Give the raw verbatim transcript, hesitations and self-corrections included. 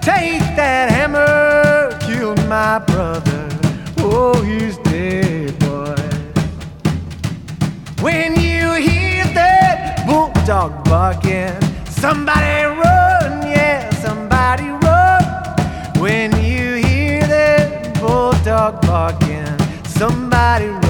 Take that hammer, killed my brother. Oh, he's dead, boy. When you hear that bulldog barking, somebody run, yeah, somebody run. When you hear that bulldog barking, somebody run.